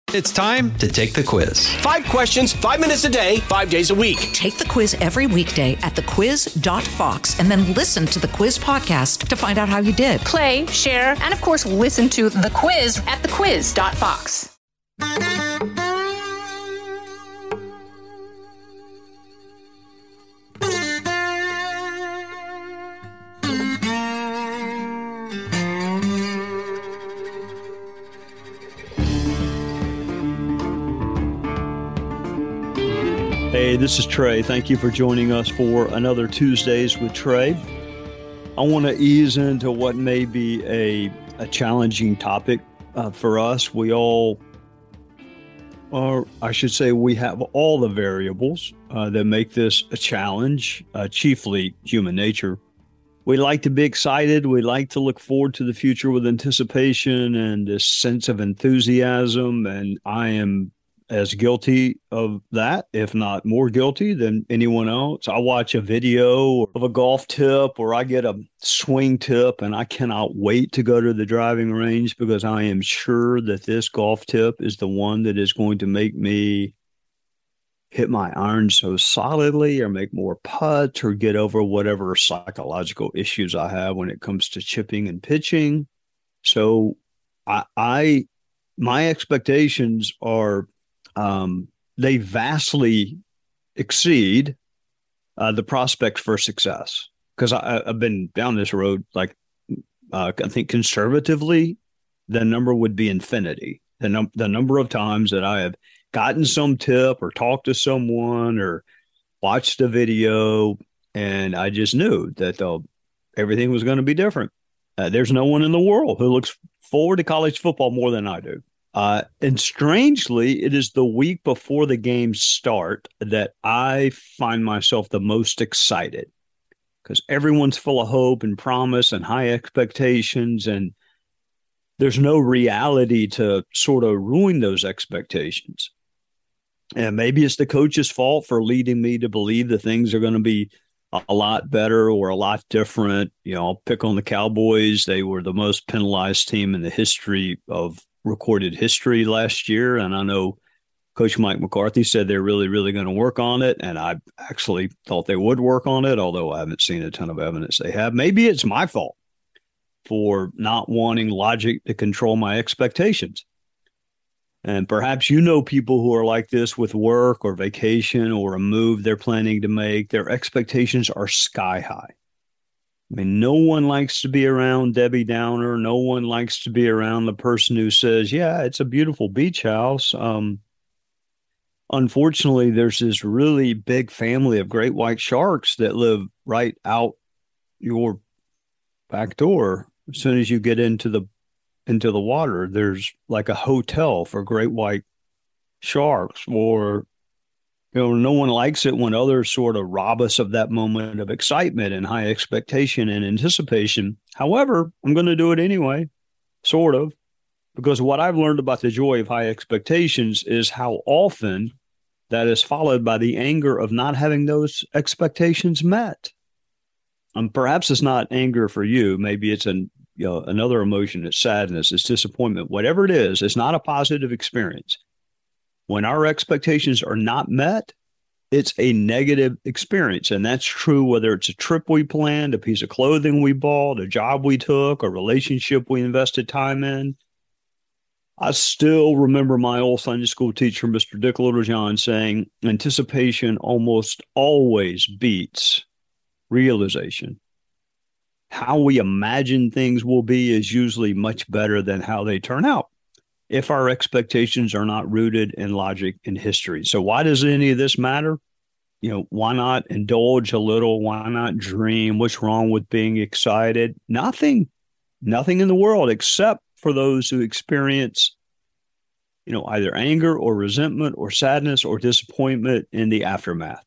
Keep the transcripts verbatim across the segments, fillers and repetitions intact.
It's time to take the quiz. Five questions, five minutes a day, five days a week. Take the quiz every weekday at the quiz dot fox and then listen to the quiz podcast to find out how you did. Play, share, and of course, listen to the quiz at the quiz dot fox. Hey, this is Trey. Thank you for joining us for another Tuesdays with Trey. I want to ease into what may be a, a challenging topic uh, for us. We all, or I should say, we have all the variables uh, that make this a challenge, uh, chiefly human nature. We like to be excited. We like to look forward to the future with anticipation and this sense of enthusiasm, and I am as guilty of that, if not more guilty than anyone else. I watch a video of a golf tip or I get a swing tip and I cannot wait to go to the driving range because I am sure that this golf tip is the one that is going to make me hit my iron so solidly or make more putts or get over whatever psychological issues I have when it comes to chipping and pitching. So I, I my expectations are Um, they vastly exceed uh, the prospects for success. Because I've been down this road, like uh, I think conservatively, the number would be infinity. The, num- the number of times that I have gotten some tip or talked to someone or watched a video, and I just knew that uh, everything was going to be different. Uh, there's no one in the world who looks forward to college football more than I do. Uh, and strangely, it is the week before the games start that I find myself the most excited because everyone's full of hope and promise and high expectations, and there's no reality to sort of ruin those expectations. And maybe it's the coach's fault for leading me to believe that things are going to be a lot better or a lot different. You know, I'll pick on the Cowboys. They were the most penalized team in the history of recorded history last year. And I know Coach Mike McCarthy said they're really, really going to work on it. And I actually thought they would work on it, although I haven't seen a ton of evidence they have. Maybe it's my fault for not wanting logic to control my expectations. And perhaps you know people who are like this with work or vacation or a move they're planning to make. Their expectations are sky high. I mean, no one likes to be around Debbie Downer. No one likes to be around the person who says, yeah, it's a beautiful beach house. Um, unfortunately, there's this really big family of great white sharks that live right out your back door. As soon as you get into the into the water, there's like a hotel for great white sharks. Or, you know, no one likes it when others sort of rob us of that moment of excitement and high expectation and anticipation. However, I'm going to do it anyway, sort of, because what I've learned about the joy of high expectations is how often that is followed by the anger of not having those expectations met. And perhaps it's not anger for you. Maybe it's an, you know, another emotion. It's sadness, it's disappointment. Whatever it is, it's not a positive experience. When our expectations are not met, it's a negative experience. And that's true whether it's a trip we planned, a piece of clothing we bought, a job we took, a relationship we invested time in. I still remember my old Sunday school teacher, Mister Dick Littlejohn, saying, anticipation almost always beats realization. How we imagine things will be is usually much better than how they turn out, if our expectations are not rooted in logic and history. So why does any of this matter? You know, why not indulge a little? Why not dream? What's wrong with being excited? Nothing, nothing in the world except for those who experience, you know, either anger or resentment or sadness or disappointment in the aftermath.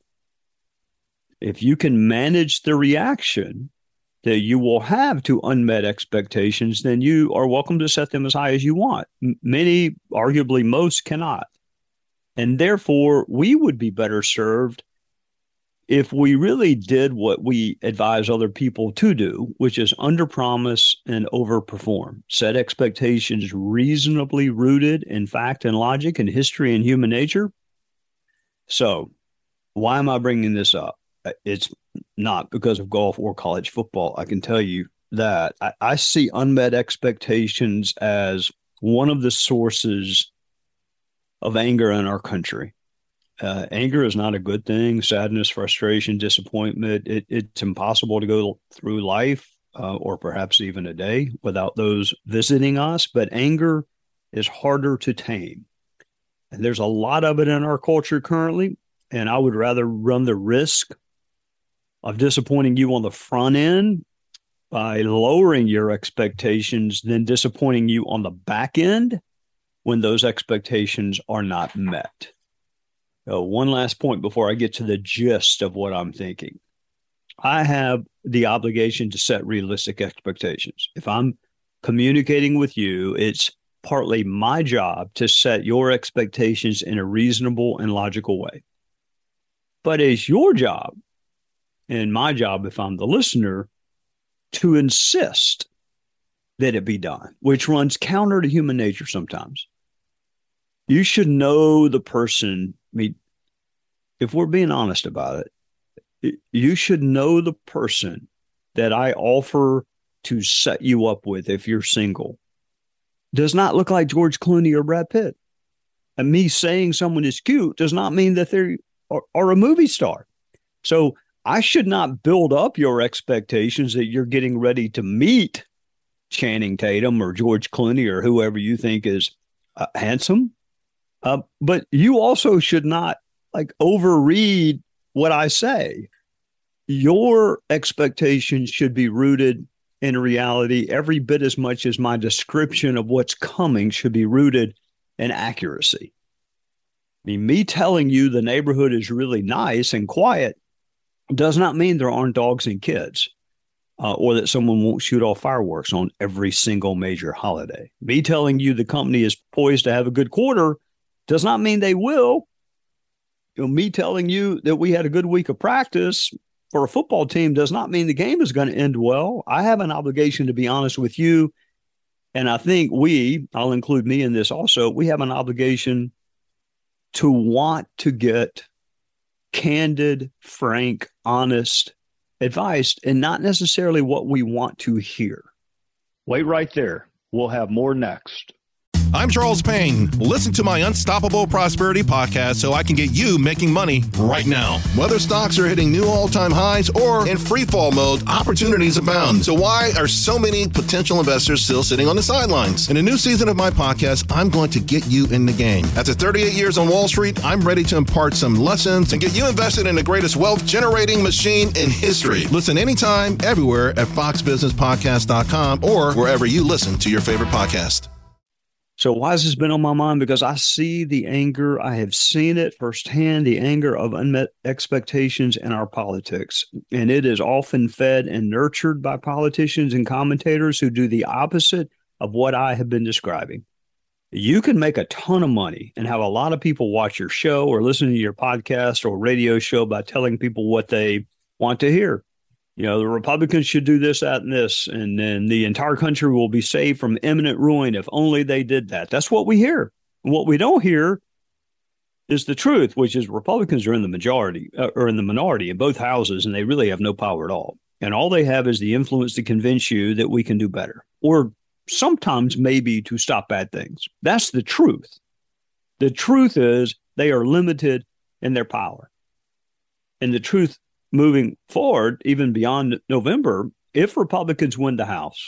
If you can manage the reaction that you will have to unmet expectations, then you are welcome to set them as high as you want. M- many, arguably most, cannot. And therefore, we would be better served if we really did what we advise other people to do, which is underpromise and overperform, set expectations reasonably rooted in fact and logic and history and human nature. So why am I bringing this up? It's not because of golf or college football. I can tell you that I, I see unmet expectations as one of the sources of anger in our country. Uh, anger is not a good thing. Sadness, frustration, disappointment. It, it's impossible to go through life uh, or perhaps even a day without those visiting us. But anger is harder to tame. And there's a lot of it in our culture currently. And I would rather run the risk of disappointing you on the front end by lowering your expectations than disappointing you on the back end when those expectations are not met. Uh, one last point before I get to the gist of what I'm thinking. I have the obligation to set realistic expectations. If I'm communicating with you, it's partly my job to set your expectations in a reasonable and logical way. But it's your job and my job, if I'm the listener, to insist that it be done, which runs counter to human nature sometimes. You should know the person. I mean, if we're being honest about it, you should know the person that I offer to set you up with if you're single does not look like George Clooney or Brad Pitt. And me saying someone is cute does not mean that they are, are a movie star. So I should not build up your expectations that you're getting ready to meet Channing Tatum or George Clooney or whoever you think is uh, handsome. Uh, but you also should not like overread what I say. Your expectations should be rooted in reality every bit as much as my description of what's coming should be rooted in accuracy. I mean, me telling you the neighborhood is really nice and quiet does not mean there aren't dogs and kids uh, or that someone won't shoot off fireworks on every single major holiday. Me telling you the company is poised to have a good quarter does not mean they will. You know, me telling you that we had a good week of practice for a football team does not mean the game is going to end well. I have an obligation to be honest with you. And I think we, I'll include me in this also, we have an obligation to want to get candid, frank, honest advice and not necessarily what we want to hear. Wait right there. We'll have more next. I'm Charles Payne. Listen to my Unstoppable Prosperity podcast so I can get you making money right now. Whether stocks are hitting new all-time highs or in free fall mode, opportunities abound. So why are so many potential investors still sitting on the sidelines? In a new season of my podcast, I'm going to get you in the game. After thirty-eight years on Wall Street, I'm ready to impart some lessons and get you invested in the greatest wealth-generating machine in history. Listen anytime, everywhere at fox business podcast dot com or wherever you listen to your favorite podcast. So why has this been on my mind? Because I see the anger. I have seen it firsthand, the anger of unmet expectations in our politics. And it is often fed and nurtured by politicians and commentators who do the opposite of what I have been describing. You can make a ton of money and have a lot of people watch your show or listen to your podcast or radio show by telling people what they want to hear. You know, the Republicans should do this, that, and this, and then the entire country will be saved from imminent ruin if only they did that. That's what we hear. And what we don't hear is the truth, which is Republicans are in the majority uh, or in the minority in both houses, and they really have no power at all. And all they have is the influence to convince you that we can do better, or sometimes maybe to stop bad things. That's the truth. The truth is they are limited in their power. And the truth moving forward, even beyond November, if Republicans win the House,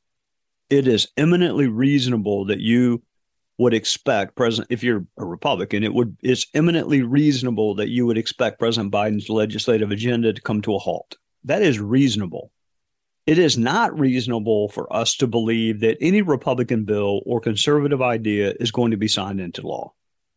it is eminently reasonable that you would expect President, if you're a Republican, it would, it's eminently reasonable that you would expect President Biden's legislative agenda to come to a halt. That is reasonable. It is not reasonable for us to believe that any Republican bill or conservative idea is going to be signed into law.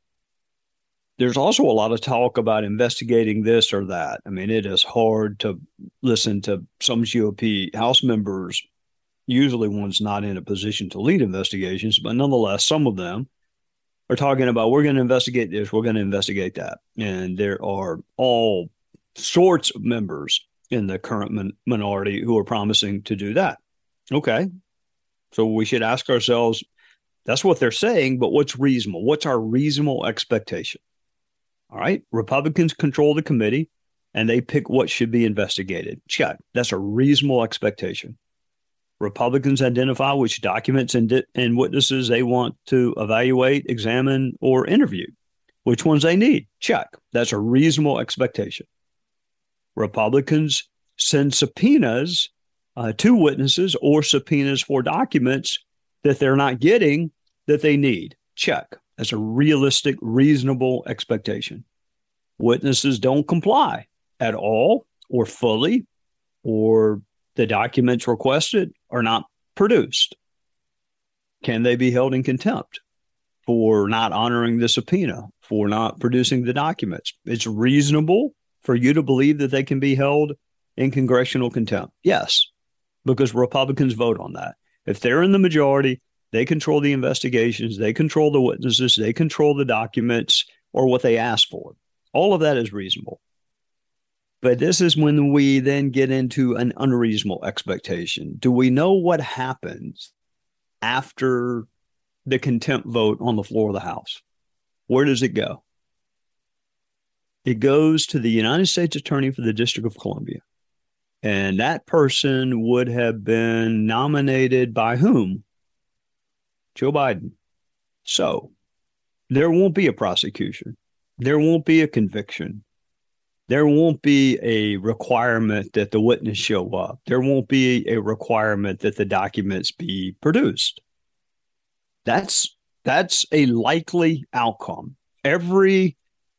There's also a lot of talk about investigating this or that. I mean, it is hard to listen to some G O P House members, usually ones not in a position to lead investigations, but nonetheless, some of them are talking about, we're going to investigate this, we're going to investigate that. And there are all sorts of members in the current min- minority who are promising to do that. Okay. So we should ask ourselves, that's what they're saying, but what's reasonable? What's our reasonable expectation? All right. Republicans control the committee and they pick what should be investigated. Check. That's a reasonable expectation. Republicans identify which documents and, di- and witnesses they want to evaluate, examine, or interview. Which ones they need. Check. That's a reasonable expectation. Republicans send subpoenas uh, to witnesses or subpoenas for documents that they're not getting that they need. Check. That's a realistic, reasonable expectation. Witnesses don't comply at all or fully, or the documents requested are not produced. Can they be held in contempt for not honoring the subpoena, for not producing the documents? It's reasonable for you to believe that they can be held in congressional contempt. Yes, because Republicans vote on that. If they're in the majority, they control the investigations, they control the witnesses, they control the documents or what they ask for. All of that is reasonable. But this is when we then get into an unreasonable expectation. Do we know what happens after the contempt vote on the floor of the House? Where does it go? It goes to the United States Attorney for the District of Columbia. And that person would have been nominated by whom? Joe Biden. So there won't be a prosecution. There won't be a conviction. There won't be a requirement that the witness show up. There won't be a requirement that the documents be produced. That's that's a likely outcome. Every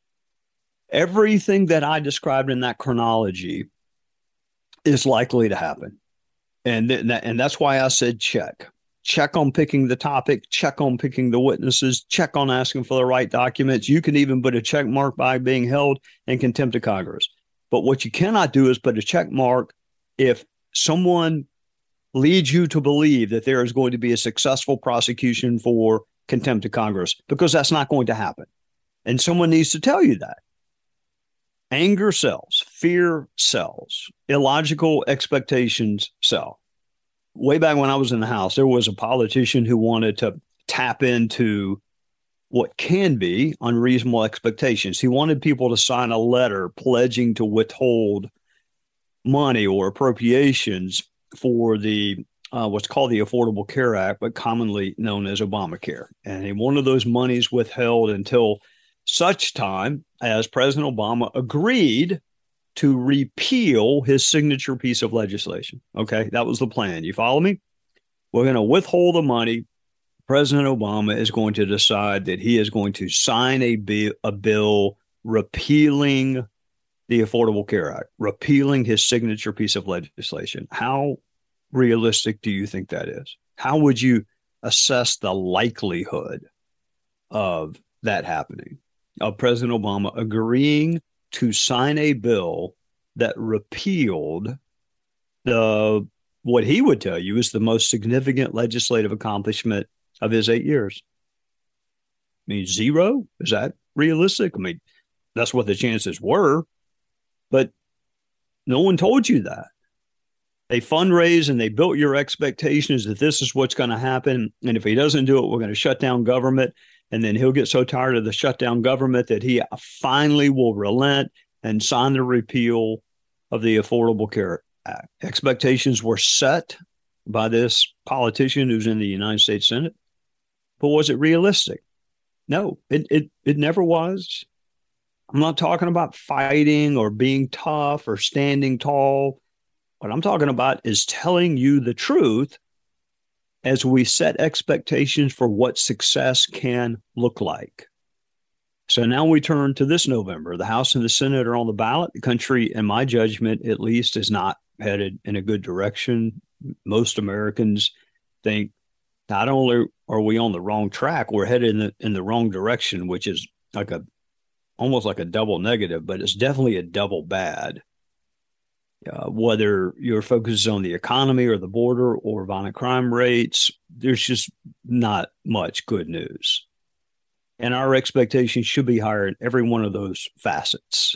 everything that I described in that chronology is likely to happen. And th- and that's why I said check. Check on picking the topic, check on picking the witnesses, check on asking for the right documents. You can even put a check mark by being held in contempt of Congress. But what you cannot do is put a check mark if someone leads you to believe that there is going to be a successful prosecution for contempt of Congress, because that's not going to happen. And someone needs to tell you that. Anger sells, fear sells, illogical expectations sell. Way back when I was in the House, there was a politician who wanted to tap into what can be unreasonable expectations. He wanted people to sign a letter pledging to withhold money or appropriations for the uh, what's called the Affordable Care Act, but commonly known as Obamacare. And he wanted those monies withheld until such time as President Obama agreed to repeal his signature piece of legislation. Okay, that was the plan. You follow me? We're going to withhold the money. President Obama is going to decide that he is going to sign a, bi- a bill repealing the Affordable Care Act, repealing his signature piece of legislation. How realistic do you think that is? How would you assess the likelihood of that happening, of President Obama agreeing to sign a bill that repealed the what he would tell you is the most significant legislative accomplishment of his eight years? I mean, zero? Is that realistic? I mean, that's what the chances were, but no one told you that. They fundraised and they built your expectations that this is what's going to happen. And if he doesn't do it, we're going to shut down government. And then he'll get so tired of the shutdown government that he finally will relent and sign the repeal of the Affordable Care Act. Expectations were set by this politician who's in the United States Senate. But was it realistic? No, it it it never was. I'm not talking about fighting or being tough or standing tall. What I'm talking about is telling you the truth as we set expectations for what success can look like. So now we turn to this November. The House and the Senate are on the ballot. The country, in my judgment, at least, is not headed in a good direction. Most Americans think not only are we on the wrong track, we're headed in the, in the wrong direction, which is like a almost like a double negative, but it's definitely a double bad. Uh, whether your focus is on the economy or the border or violent crime rates, there's just not much good news. And our expectations should be higher in every one of those facets.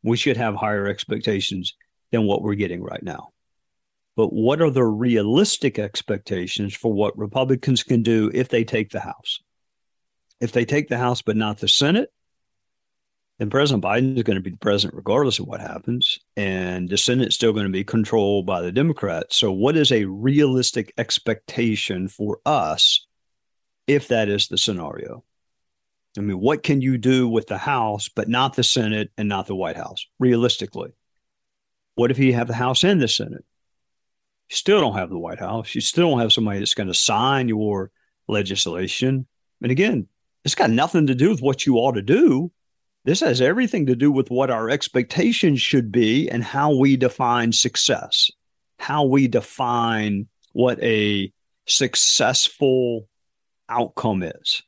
We should have higher expectations than what we're getting right now. But what are the realistic expectations for what Republicans can do if they take the House? If they take the House but not the Senate, then President Biden is going to be the president regardless of what happens, and the Senate's still going to be controlled by the Democrats. So what is a realistic expectation for us if that is the scenario? I mean, what can you do with the House but not the Senate and not the White House, realistically? What if you have the House and the Senate? You still don't have the White House. You still don't have somebody that's going to sign your legislation. And again, it's got nothing to do with what you ought to do. This has everything to do with what our expectations should be and how we define success, how we define what a successful outcome is.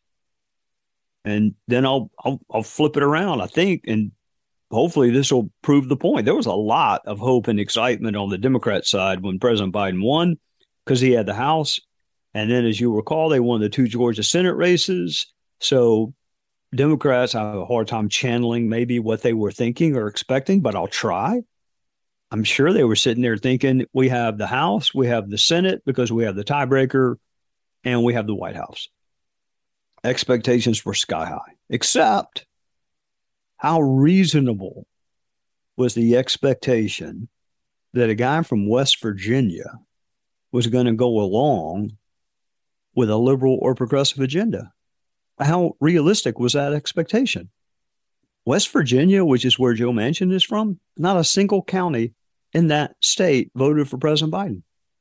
And then I'll, I'll, I'll flip it around, I think, and hopefully this will prove the point. There was a lot of hope and excitement on the Democrat side when President Biden won because he had the House. And then, as you recall, they won the two Georgia Senate races. So Democrats have a hard time channeling maybe what they were thinking or expecting, but I'll try. I'm sure they were sitting there thinking, we have the House, we have the Senate because we have the tiebreaker, and we have the White House. Expectations were sky high, except how reasonable was the expectation that a guy from West Virginia was going to go along with a liberal or progressive agenda? How realistic was that expectation? West Virginia, which is where Joe Manchin is from, not a single county in that state voted for President Biden.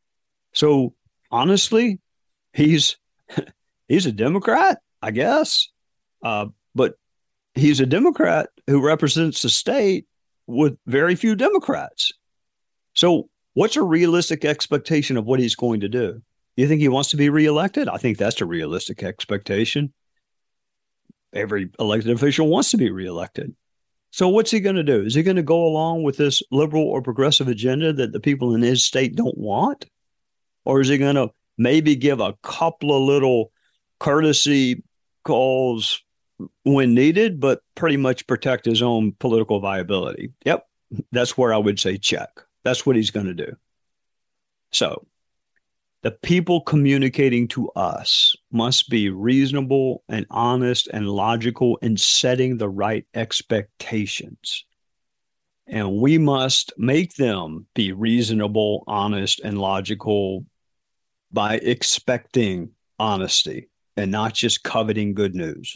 So honestly, he's he's a Democrat, I guess, uh, but he's a Democrat who represents a state with very few Democrats. So what's a realistic expectation of what he's going to do? You think he wants to be reelected? I think that's a realistic expectation. Every elected official wants to be reelected. So what's he going to do? Is he going to go along with this liberal or progressive agenda that the people in his state don't want? Or is he going to maybe give a couple of little courtesy calls when needed, but pretty much protect his own political viability? Yep, that's where I would say check. That's what he's going to do. So the people communicating to us must be reasonable and honest and logical in setting the right expectations. And we must make them be reasonable, honest, and logical by expecting honesty and not just coveting good news.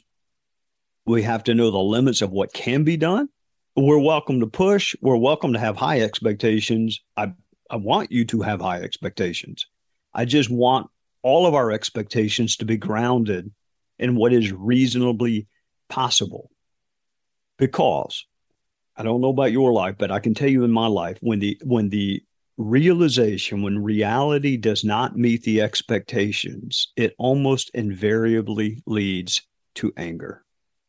We have to know the limits of what can be done. We're welcome to push. We're welcome to have high expectations. I, I want you to have high expectations. I just want all of our expectations to be grounded in what is reasonably possible. Because I don't know about your life, but I can tell you in my life, when the when the realization, when reality does not meet the expectations, it almost invariably leads to anger.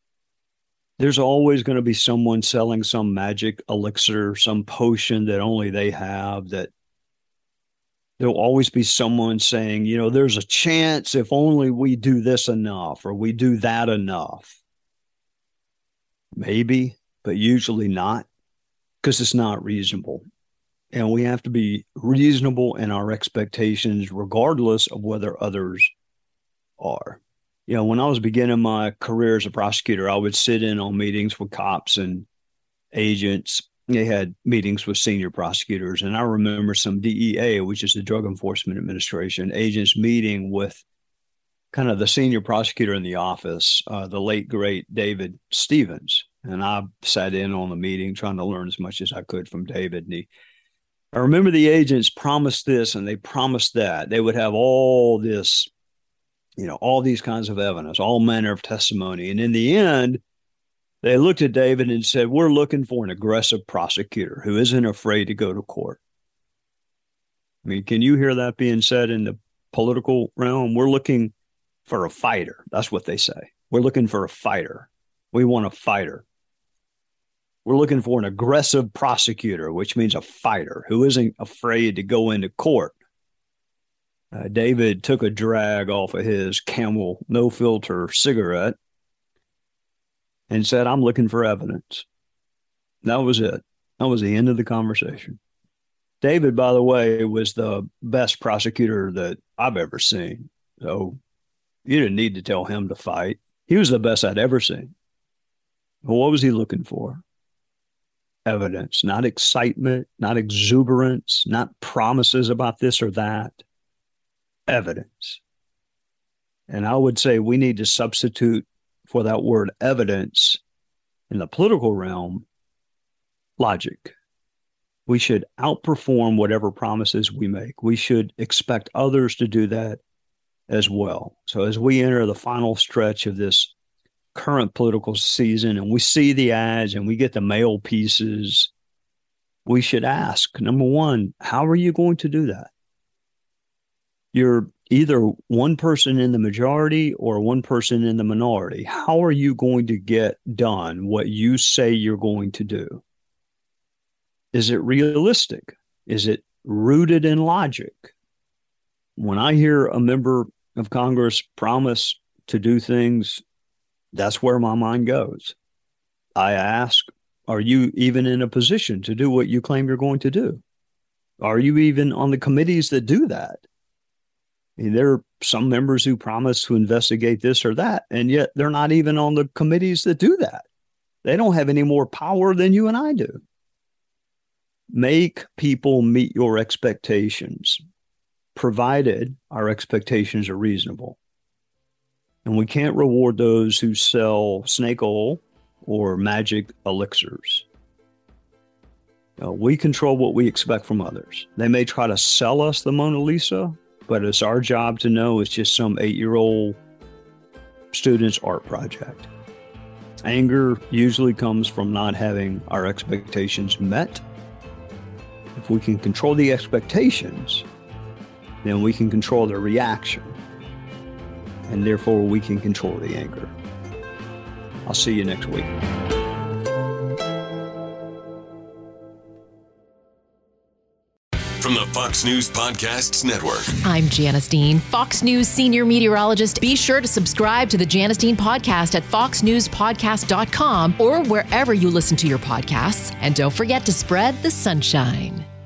There's always going to be someone selling some magic elixir, some potion that only they have, that there'll always be someone saying, you know, there's a chance if only we do this enough or we do that enough. Maybe, but usually not, because it's not reasonable. And we have to be reasonable in our expectations, regardless of whether others are. You know, when I was beginning my career as a prosecutor, I would sit in on meetings with cops and agents. They had meetings with senior prosecutors. And I remember some D E A, which is the Drug Enforcement Administration, agents meeting with kind of the senior prosecutor in the office, uh, the late, great David Stevens. And I sat in on the meeting trying to learn as much as I could from David. And he, I remember the agents promised this and they promised that. They would have all this, you know, all these kinds of evidence, all manner of testimony. And in the end, they looked at David and said, we're looking for an aggressive prosecutor who isn't afraid to go to court. I mean, can you hear that being said in the political realm? We're looking for a fighter. That's what they say. We're looking for a fighter. We want a fighter. We're looking for an aggressive prosecutor, which means a fighter who isn't afraid to go into court. Uh, David took a drag off of his Camel no filter cigarette and said, I'm looking for evidence. That was it. That was the end of the conversation. David, by the way, was the best prosecutor that I've ever seen. So you didn't need to tell him to fight. He was the best I'd ever seen. Well, what was he looking for? Evidence, not excitement, not exuberance, not promises about this or that. Evidence. And I would say we need to substitute for that word evidence in the political realm, logic. We should outperform whatever promises we make. We should expect others to do that as well. So as we enter the final stretch of this current political season and we see the ads and we get the mail pieces, we should ask, number one, how are you going to do that? You're either one person in the majority or one person in the minority. How are you going to get done what you say you're going to do? Is it realistic? Is it rooted in logic? When I hear a member of Congress promise to do things, that's where my mind goes. I ask, are you even in a position to do what you claim you're going to do? Are you even on the committees that do that? I mean, there are some members who promise to investigate this or that, and yet they're not even on the committees that do that. They don't have any more power than you and I do. Make people meet your expectations, provided our expectations are reasonable. And we can't reward those who sell snake oil or magic elixirs. Uh, we control what we expect from others. They may try to sell us the Mona Lisa, but it's our job to know it's just some eight-year-old student's art project. Anger usually comes from not having our expectations met. If we can control the expectations, then we can control the reaction. And therefore, we can control the anger. I'll see you next week. From the Fox News Podcasts Network. I'm Janice Dean, Fox News senior meteorologist. Be sure to subscribe to the Janice Dean podcast at fox news podcast dot com or wherever you listen to your podcasts. And don't forget to spread the sunshine.